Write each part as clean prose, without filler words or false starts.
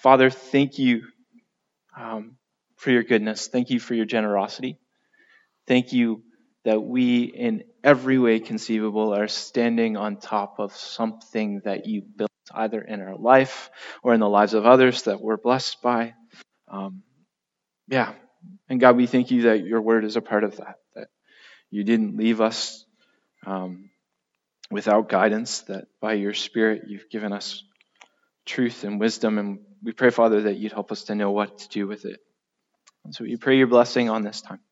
Father, thank you for your goodness. Thank you for your generosity. Thank you that we, in every way conceivable, are standing on top of something that you built either in our life or in the lives of others that we're blessed by. And God, we thank you that your word is a part of that you didn't leave us without guidance, that by your Spirit you've given us truth and wisdom, and we pray, Father, that you'd help us to know what to do with it. And so we pray your blessing on this time.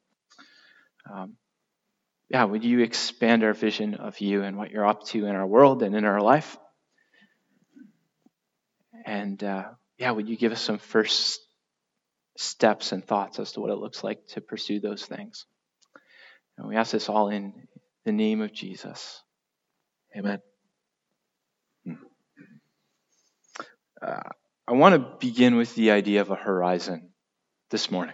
Would you expand our vision of you and what you're up to in our world and in our life? And would you give us some first steps and thoughts as to what it looks like to pursue those things? And we ask this all in the name of Jesus. Amen. I want to begin with the idea of a horizon this morning.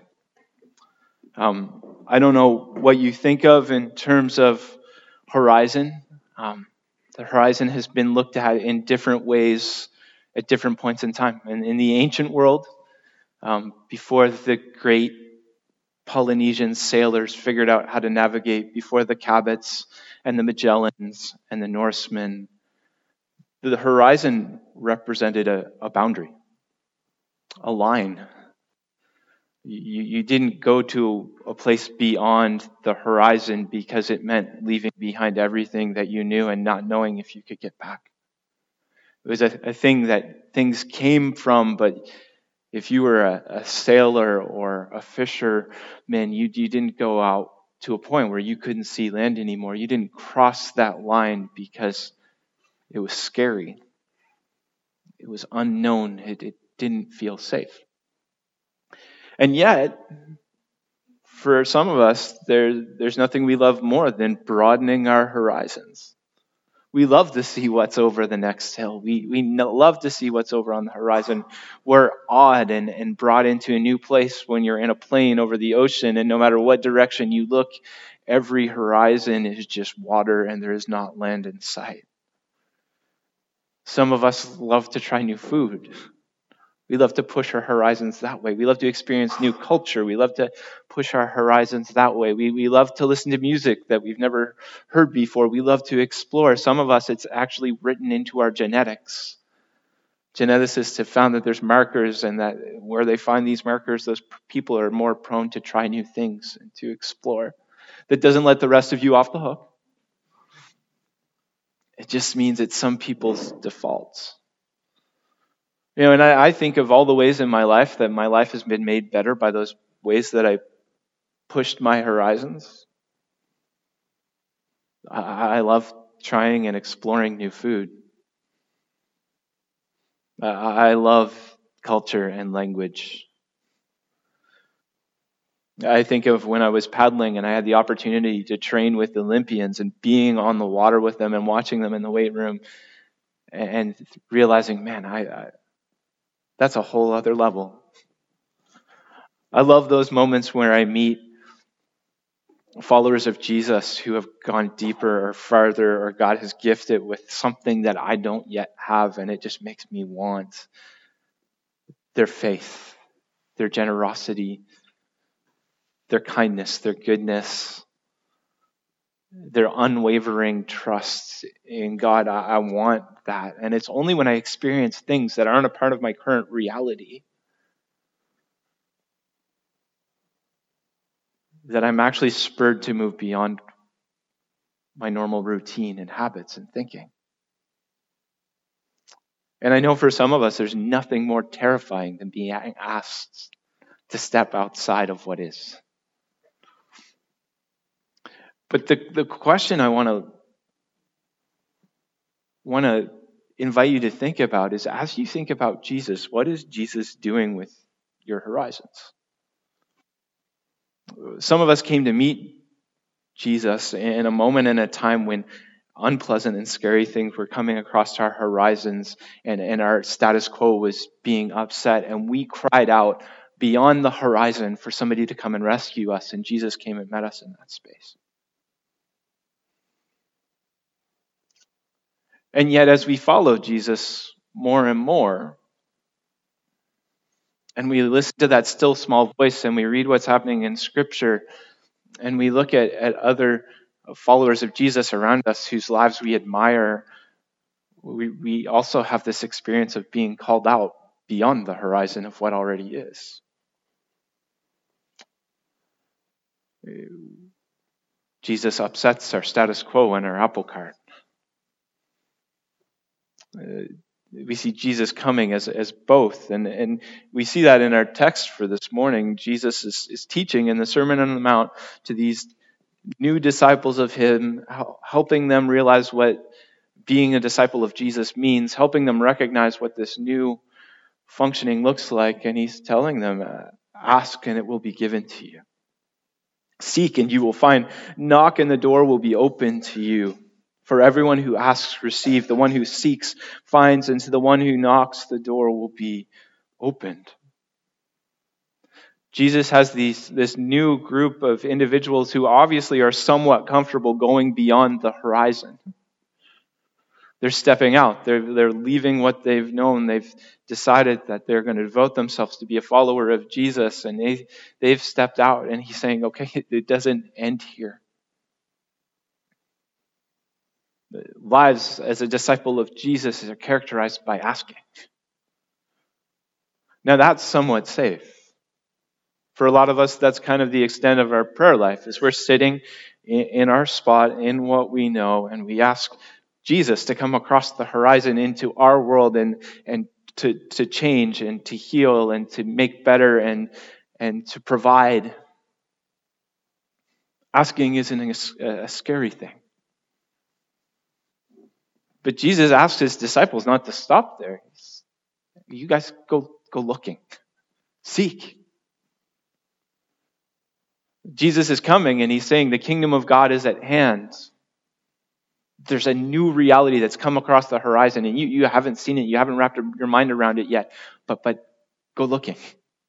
I don't know what you think of in terms of horizon. The horizon has been looked at in different ways at different points in time. And in the ancient world, before the great Polynesian sailors figured out how to navigate, before the Cabots and the Magellans and the Norsemen, the horizon represented a boundary, a line. You didn't go to a place beyond the horizon because it meant leaving behind everything that you knew and not knowing if you could get back. It was a thing that things came from, but if you were a sailor or a fisherman, you didn't go out to a point where you couldn't see land anymore. You didn't cross that line because it was scary. It was unknown. It didn't feel safe. And yet, for some of us, there's nothing we love more than broadening our horizons. We love to see what's over the next hill. We love to see what's over on the horizon. We're awed and brought into a new place when you're in a plane over the ocean, and no matter what direction you look, every horizon is just water and there is not land in sight. Some of us love to try new food. We love to push our horizons that way. We love to experience new culture. We love to push our horizons that way. We love to listen to music that we've never heard before. We love to explore. Some of us, it's actually written into our genetics. Geneticists have found that there's markers, and that where they find these markers, those people are more prone to try new things and to explore. That doesn't let the rest of you off the hook. It just means it's some people's defaults. And I think of all the ways in my life that my life has been made better by those ways that I pushed my horizons. I love trying and exploring new food. I love culture and language. I think of when I was paddling and I had the opportunity to train with Olympians and being on the water with them and watching them in the weight room and realizing, man, that's a whole other level. I love those moments where I meet followers of Jesus who have gone deeper or farther, or God has gifted with something that I don't yet have, and it just makes me want their faith, their generosity, their kindness, their goodness, their unwavering trust in God. I want that. And it's only when I experience things that aren't a part of my current reality that I'm actually spurred to move beyond my normal routine and habits and thinking. And I know for some of us, there's nothing more terrifying than being asked to step outside of what is. But the question I want to invite you to think about is, as you think about Jesus, what is Jesus doing with your horizons? Some of us came to meet Jesus in a moment and a time when unpleasant and scary things were coming across our horizons, and our status quo was being upset, and we cried out beyond the horizon for somebody to come and rescue us, and Jesus came and met us in that space. And yet, as we follow Jesus more and more, and we listen to that still small voice, and we read what's happening in Scripture, and we look at other followers of Jesus around us whose lives we admire, we also have this experience of being called out beyond the horizon of what already is. Jesus upsets our status quo and our apple cart. We see Jesus coming as both, and we see that in our text for this morning. Jesus is teaching in the Sermon on the Mount to these new disciples of him, helping them realize what being a disciple of Jesus means, helping them recognize what this new functioning looks like, and he's telling them, ask and it will be given to you. Seek and you will find. Knock and the door will be open to you. For everyone who asks, receive. The one who seeks, finds. And to the one who knocks, the door will be opened. Jesus has this new group of individuals who obviously are somewhat comfortable going beyond the horizon. They're stepping out. They're leaving what they've known. They've decided that they're going to devote themselves to be a follower of Jesus, and they've stepped out. And he's saying, okay, it doesn't end here. Lives as a disciple of Jesus are characterized by asking. Now that's somewhat safe. For a lot of us, that's kind of the extent of our prayer life, is we're sitting in our spot, in what we know, and we ask Jesus to come across the horizon into our world and to change and to heal and to make better and to provide. Asking isn't a scary thing. But Jesus asked his disciples not to stop there. You guys go looking. Seek. Jesus is coming and he's saying the kingdom of God is at hand. There's a new reality that's come across the horizon and you haven't seen it. You haven't wrapped your mind around it yet. But go looking.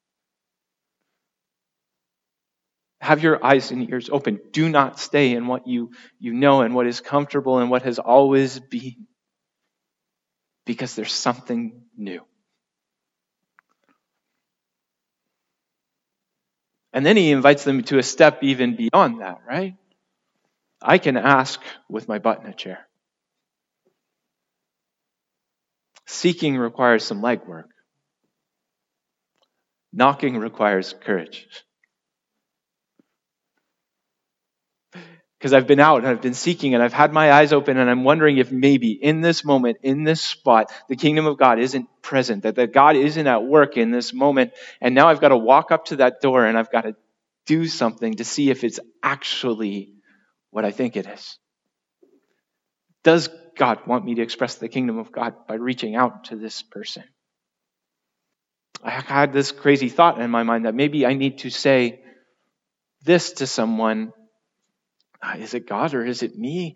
Have your eyes and ears open. Do not stay in what you know and what is comfortable and what has always been. Because there's something new. And then he invites them to a step even beyond that, right? I can ask with my butt in a chair. Seeking requires some legwork. Knocking requires courage. Because I've been out and I've been seeking and I've had my eyes open and I'm wondering if maybe in this moment, in this spot, the kingdom of God isn't present, that God isn't at work in this moment. And now I've got to walk up to that door and I've got to do something to see if it's actually what I think it is. Does God want me to express the kingdom of God by reaching out to this person? I had this crazy thought in my mind that maybe I need to say this to someone. Is it God or is it me?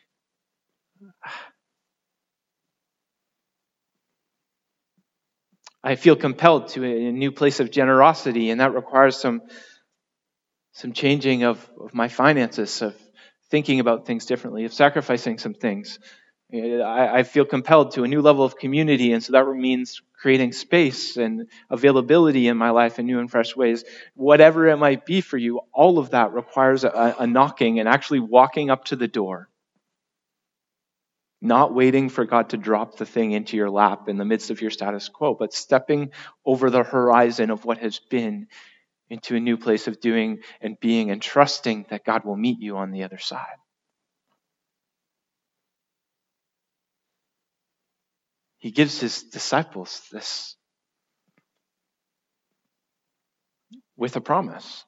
I feel compelled to a new place of generosity, and that requires some changing of my finances, of thinking about things differently, of sacrificing some things. I feel compelled to a new level of community, and so that means creating space and availability in my life in new and fresh ways. Whatever it might be for you, all of that requires a knocking and actually walking up to the door. Not waiting for God to drop the thing into your lap in the midst of your status quo, but stepping over the horizon of what has been into a new place of doing and being and trusting that God will meet you on the other side. He gives his disciples this with a promise.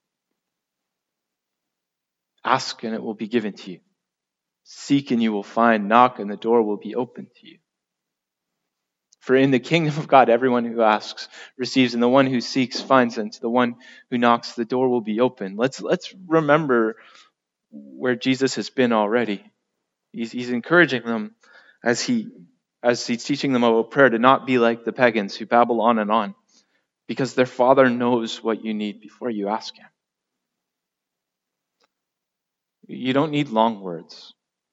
Ask and it will be given to you. Seek and you will find. Knock and the door will be opened to you. For in the kingdom of God, everyone who asks receives, and the one who seeks finds, and to the one who knocks, the door will be open. Let's remember where Jesus has been already. He's encouraging them as he's teaching them about prayer to not be like the pagans who babble on, because their Father knows what you need before you ask him. You don't need long words.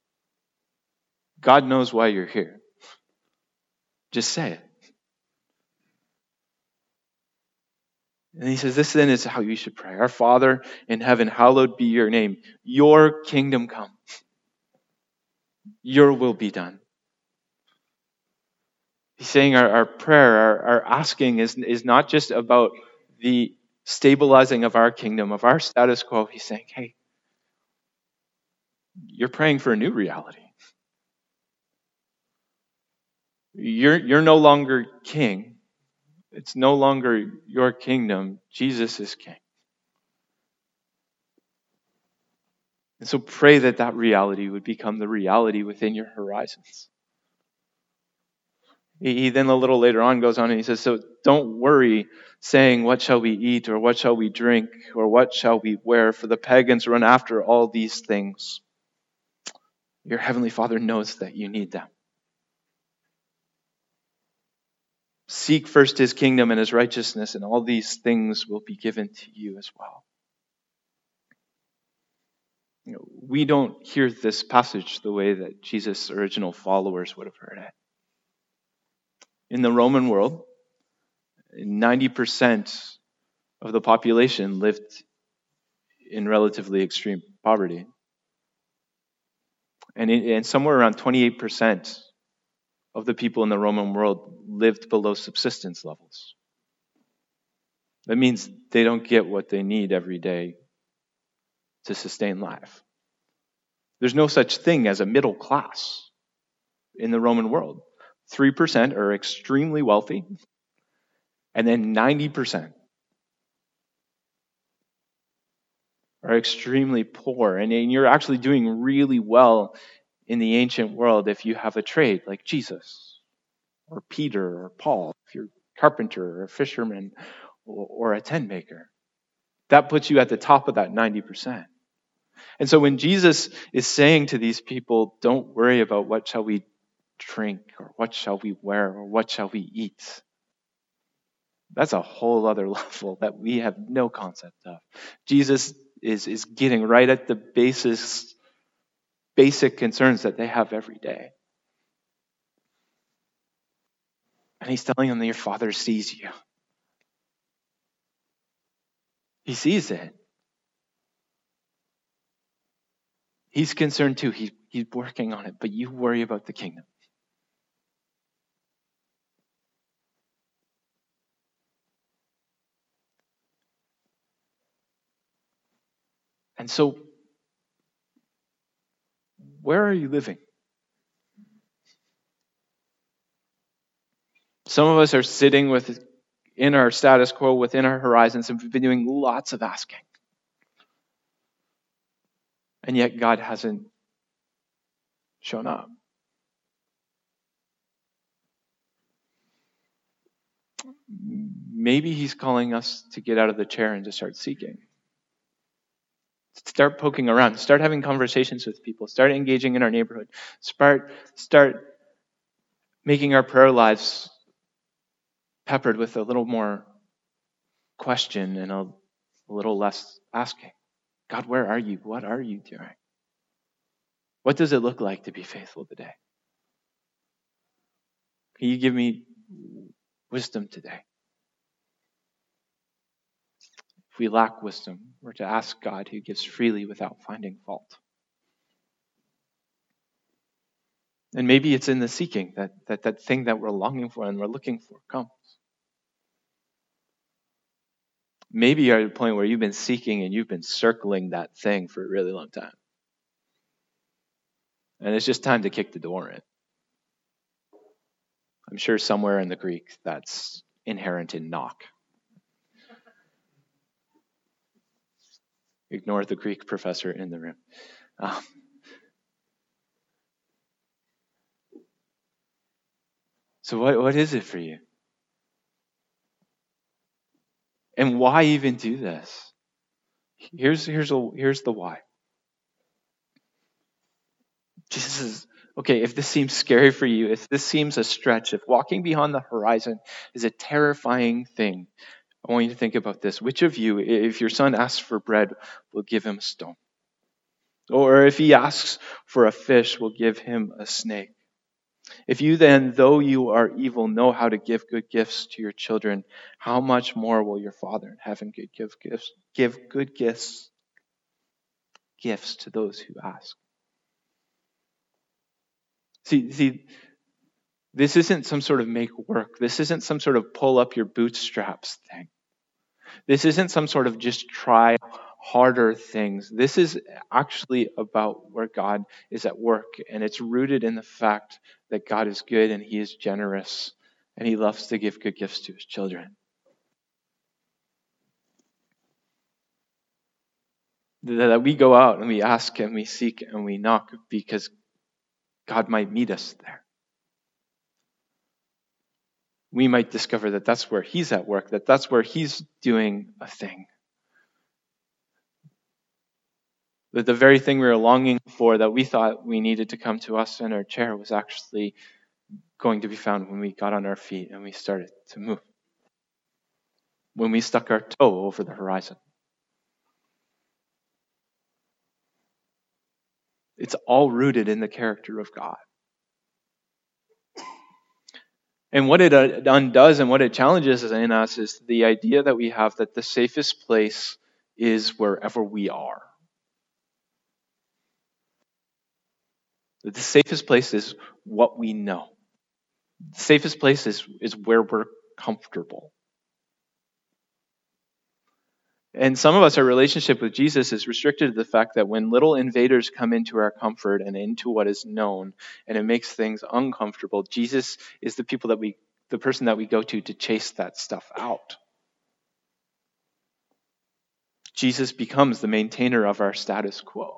God knows why you're here. Just say it. And he says, this then is how you should pray. Our Father in heaven, hallowed be your name. Your kingdom come. Your will be done. He's saying our prayer, our asking is not just about the stabilizing of our kingdom, of our status quo. He's saying, hey, you're praying for a new reality. You're no longer king. It's no longer your kingdom. Jesus is king. And so pray that reality would become the reality within your horizons. He then a little later on goes on and he says, so don't worry saying, what shall we eat, or what shall we drink, or what shall we wear? For the pagans run after all these things. Your heavenly Father knows that you need them. Seek first his kingdom and his righteousness, and all these things will be given to you as well. We don't hear this passage the way that Jesus' original followers would have heard it. In the Roman world, 90% of the population lived in relatively extreme poverty. And somewhere around 28% of the people in the Roman world lived below subsistence levels. That means they don't get what they need every day to sustain life. There's no such thing as a middle class in the Roman world. 3% are extremely wealthy, and then 90% are extremely poor. And you're actually doing really well in the ancient world if you have a trade like Jesus or Peter or Paul, if you're a carpenter or a fisherman or a tent maker. That puts you at the top of that 90%. And so when Jesus is saying to these people, don't worry about what shall we drink, or what shall we wear, or what shall we eat, that's a whole other level that we have no concept of. Jesus is getting right at the basic concerns that they have every day. And he's telling them that your Father sees you. He sees it. He's concerned too. He's working on it, but you worry about the kingdom. And so, where are you living? Some of us are sitting in our status quo, within our horizons, and we've been doing lots of asking. And yet God hasn't shown up. Maybe he's calling us to get out of the chair and to start seeking. Start poking around. Start having conversations with people. Start engaging in our neighborhood. Start making our prayer lives peppered with a little more question and a little less asking. God, where are you? What are you doing? What does it look like to be faithful today? Can you give me wisdom today? If we lack wisdom, we're to ask God, who gives freely without finding fault. And maybe it's in the seeking that thing that we're longing for and we're looking for comes. Maybe you're at a point where you've been seeking and you've been circling that thing for a really long time. And it's just time to kick the door in. I'm sure somewhere in the Greek that's inherent in knock. Ignore the Greek professor in the room. So what is it for you? And why even do this? Here's the why. Jesus is, okay, if this seems scary for you, if this seems a stretch, if walking beyond the horizon is a terrifying thing, I want you to think about this. Which of you, if your son asks for bread, will give him a stone? Or if he asks for a fish, will give him a snake? If you then, though you are evil, know how to give good gifts to your children, how much more will your Father in heaven give good gifts to those who ask? See, this isn't some sort of make work. This isn't some sort of pull up your bootstraps thing. This isn't some sort of just try harder things. This is actually about where God is at work, and it's rooted in the fact that God is good and He is generous, and He loves to give good gifts to His children. That we go out and we ask and we seek and we knock because God might meet us there. We might discover that that's where He's at work, that that's where He's doing a thing. That the very thing we were longing for, that we thought we needed to come to us in our chair, was actually going to be found when we got on our feet and we started to move. When we stuck our toe over the horizon. It's all rooted in the character of God. And what it undoes and what it challenges in us is the idea that we have that the safest place is wherever we are. That the safest place is what we know. The safest place is where we're comfortable. And some of us, our relationship with Jesus is restricted to the fact that when little invaders come into our comfort and into what is known, and it makes things uncomfortable, Jesus is the person that we go to chase that stuff out. Jesus becomes the maintainer of our status quo.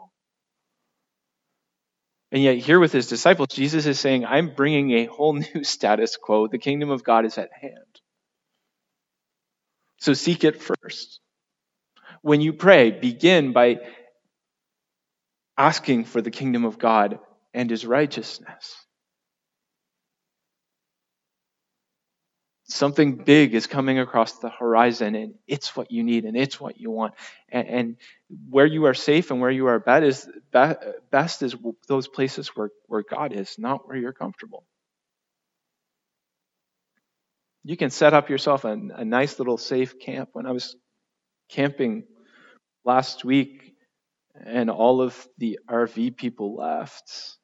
And yet here with his disciples, Jesus is saying, I'm bringing a whole new status quo. The kingdom of God is at hand. So seek it first. When you pray, begin by asking for the kingdom of God and His righteousness. Something big is coming across the horizon, and it's what you need, and it's what you want. And where you are safe and where you are best is those places where God is, not where you're comfortable. You can set up yourself a nice little safe camp. When I was camping last week and all of the RV people left,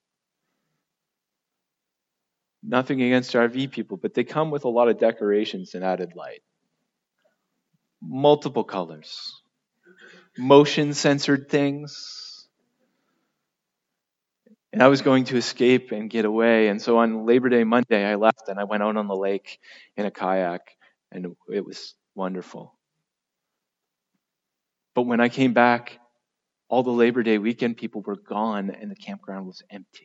nothing against RV people, but they come with a lot of decorations and added light. Multiple colors. Motion censored things. And I was going to escape and get away. And so on Labor Day Monday, I left and I went out on the lake in a kayak, and it was wonderful. But when I came back, all the Labor Day weekend people were gone and the campground was empty.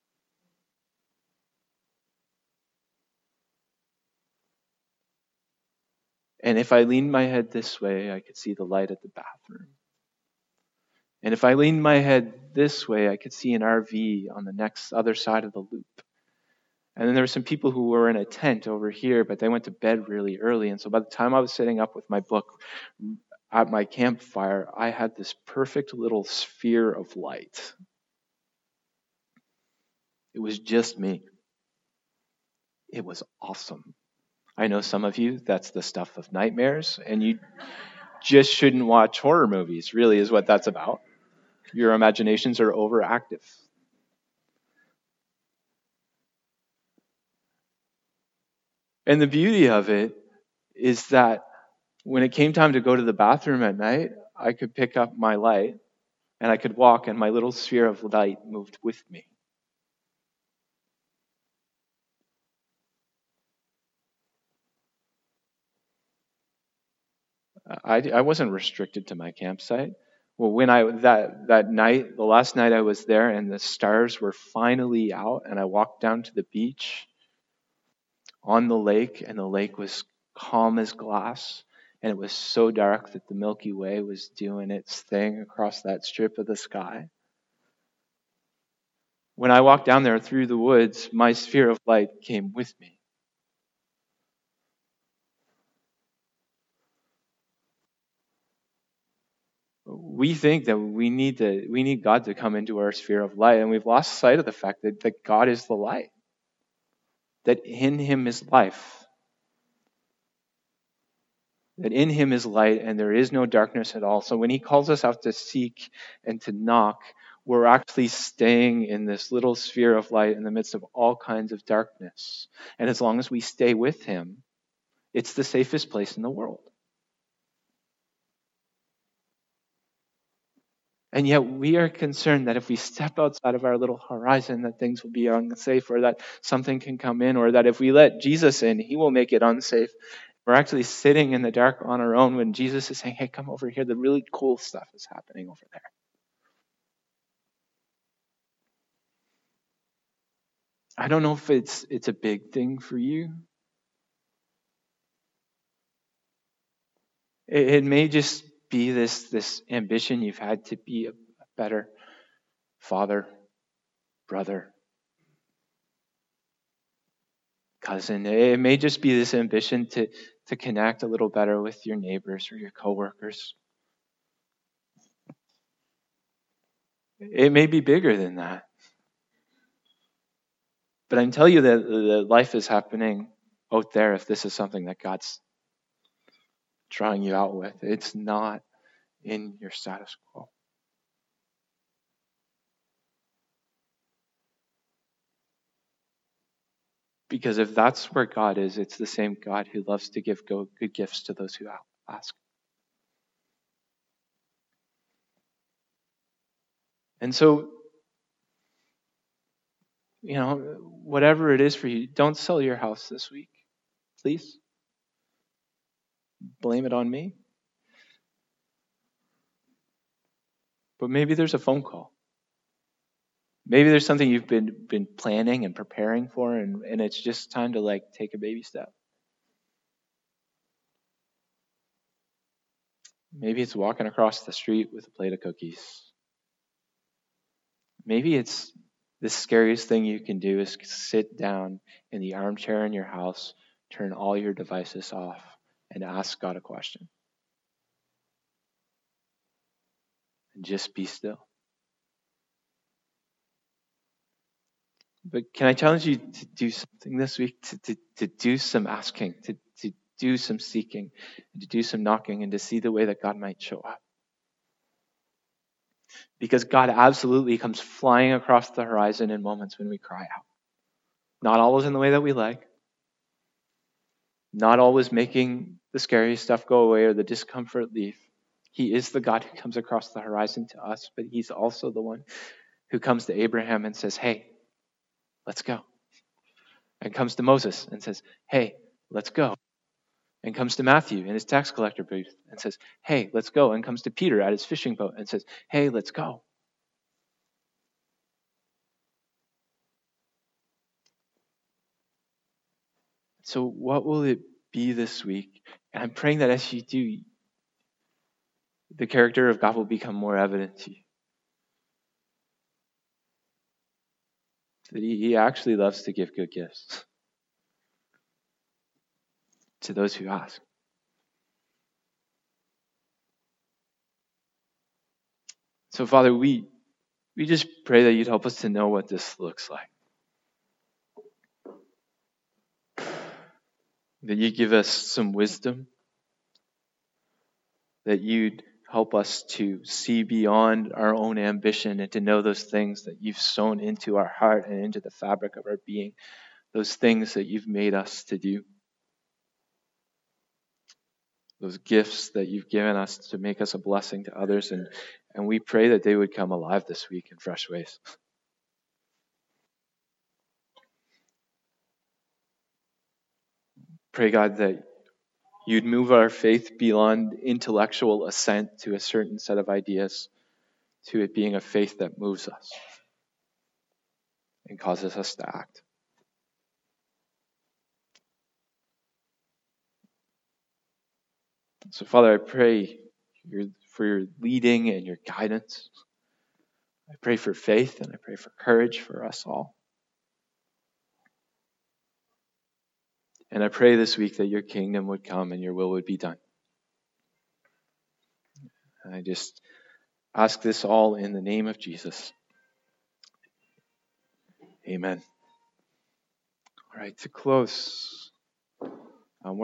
And if I leaned my head this way, I could see the light at the bathroom. And if I leaned my head this way, I could see an RV on the next other side of the loop. And then there were some people who were in a tent over here, but they went to bed really early. And so by the time I was sitting up with my book at my campfire, I had this perfect little sphere of light. It was just me. It was awesome. I know some of you, that's the stuff of nightmares, and you just shouldn't watch horror movies, really is what that's about. Your imaginations are overactive. And the beauty of it is that when it came time to go to the bathroom at night, I could pick up my light and I could walk, and my little sphere of light moved with me. I wasn't restricted to my campsite. Well, when that night, the last night I was there, and the stars were finally out, and I walked down to the beach on the lake, and the lake was calm as glass, and it was so dark that the Milky Way was doing its thing across that strip of the sky. When I walked down there through the woods, my sphere of light came with me. We think that we need God to come into our sphere of light, and we've lost sight of the fact that God is the light. that in him is life, that in him is light and there is no darkness at all. So when he calls us out to seek and to knock, we're actually staying in this little sphere of light in the midst of all kinds of darkness. And as long as we stay with him, it's the safest place in the world. And yet we are concerned that if we step outside of our little horizon, that things will be unsafe, or that something can come in, or that if we let Jesus in, he will make it unsafe. We're actually sitting in the dark on our own when Jesus is saying, hey, come over here. The really cool stuff is happening over there. I don't know if it's a big thing for you. It may just be this ambition you've had to be a better father, brother, cousin. It may just be this ambition to connect a little better with your neighbors or your coworkers. It may be bigger than that. But I can tell you that life is happening out there if this is something that God's drawing you out with. It's not in your status quo. Because if that's where God is, it's the same God who loves to give good gifts to those who ask. And so, whatever it is for you, don't sell your house this week, please. Blame it on me. But maybe there's a phone call. Maybe there's something you've been planning and preparing for, and it's just time to take a baby step. Maybe it's walking across the street with a plate of cookies. Maybe it's the scariest thing you can do is sit down in the armchair in your house, turn all your devices off, and ask God a question. And just be still. But can I challenge you to do something this week, to do some asking, to do some seeking, and to do some knocking, and to see the way that God might show up? Because God absolutely comes flying across the horizon in moments when we cry out. Not always in the way that we like. Not always making the scary stuff go away or the discomfort leave. He is the God who comes across the horizon to us, but he's also the one who comes to Abraham and says, hey, let's go. And comes to Moses and says, hey, let's go. And comes to Matthew in his tax collector booth and says, hey, let's go. And comes to Peter at his fishing boat and says, hey, let's go. So what will it be this week? And I'm praying that as you do, the character of God will become more evident to you. That he actually loves to give good gifts to those who ask. So, Father, we just pray that you'd help us to know what this looks like. That you give us some wisdom. That you'd help us to see beyond our own ambition and to know those things that you've sown into our heart and into the fabric of our being. Those things that you've made us to do. Those gifts that you've given us to make us a blessing to others. And we pray that they would come alive this week in fresh ways. Pray, God, that you'd move our faith beyond intellectual assent to a certain set of ideas to it being a faith that moves us and causes us to act. So, Father, I pray for your leading and your guidance. I pray for faith and I pray for courage for us all. And I pray this week that your kingdom would come and your will would be done. And I just ask this all in the name of Jesus. Amen. All right, to close,